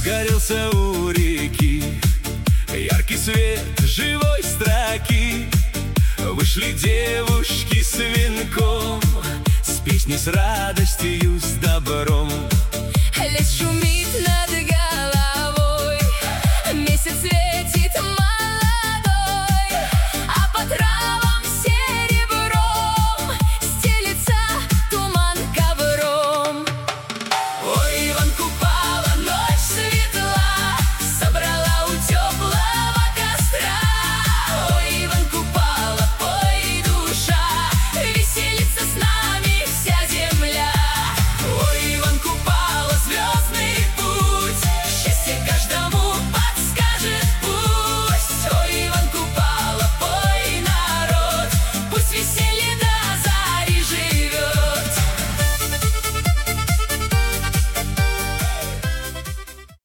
разгорелся у реки. Яркий свет живой строки. Вышли девушки с венком, с песней, с радостью, с добром. Лес шумит на